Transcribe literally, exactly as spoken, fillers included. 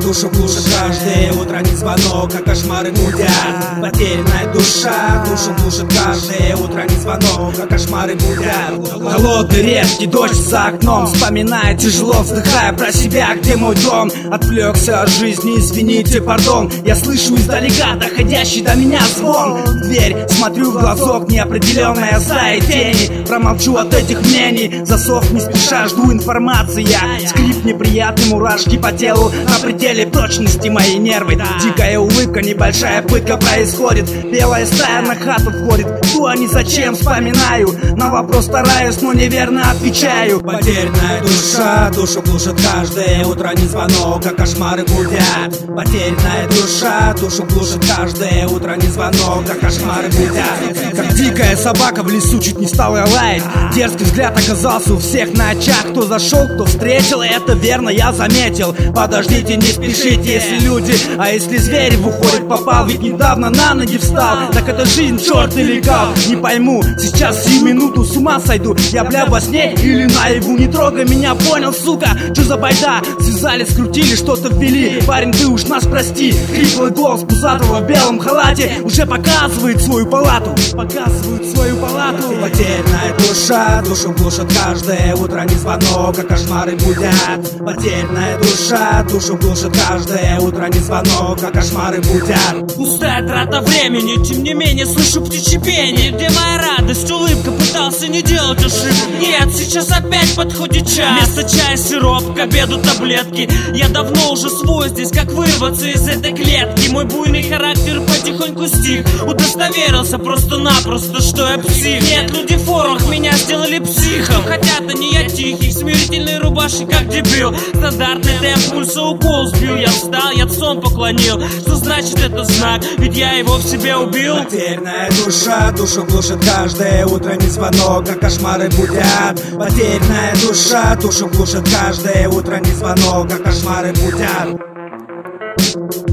душу глушит каждое утро не звонок, а кошмары будят. Потерянная душа, душу глушит каждое утро не звонок, а кошмары будят. Холодный резкий дождь за окном, вспоминая тяжело, вздыхая про себя, где мой дом. Отвлекся от жизни, извините, пардон. Я слышу издалека доходящий до меня звон. В дверь смотрю в глазок, неопределенная стая тени. Промолчу от этих мнений, засов не спеша, жду информации я. Скрип неприятный, мурашки по телу, на пределе точности мои нервы. Дикая улыбка, небольшая пытка происходит. Белая стая на хату входит. Кто они, зачем, вспоминаю. На вопрос стараюсь, но неверно отвечаю. Потерянная душа, душу глушит каждое утро не звонок, а кошмары будят. Потерянная душа, душу глушит каждое утро не звонок, а кошмары будят. Как дикая собака в лесу чуть не стал я лаять. Дерзкий взгляд оказался у всех на очах. Кто зашел, кто встретил, это верно я заметил. Подождите, не спешите, если люди, а если зверь выходит, попал. Ведь недавно на ноги встал. Так это жизнь, черт или кал, не пойму. Сейчас сию минуту с ума сойду. Я бля во сне или наяву. Не трогай меня, понял, сука, чё за байда? Связали, скрутили, что-то ввели. Парень, ты уж нас прости. Хриплый голос пузатого в белом халате уже показывает свою палату. Показывает свою палату. Потерянная душа, душу глушит каждое утро не звонок, а кошмары будят. Потерянная душа, душу глушит каждое утро не звонок, а кошмары будят. Пустая трата времени, тем не менее слышу птичье пение. Где моя радость, улыбка, пытался не делать ошибок. Нет, сейчас опять подходит час. Вместо чая сироп, к обеду таблетки. Я давно уже свой здесь, как вырваться из этой клетки. Мой буйный характер потихоньку стих. Удостоверился просто-напросто, что я псих. Нет, люди в форумах меня сделали психом. Хотят они, я тихий, смирительные рубашки, как дебил. Стандартный темп пульса, укол сбил. Я встал, я сон поклонил. Что значит это знак? Ведь я его в себе убил. Потерянная душа, душу глушит каждое утро не звонок, а кошмары будят. Потерянная душа, душу глушит каждое утро не звонок, а кошмары будят.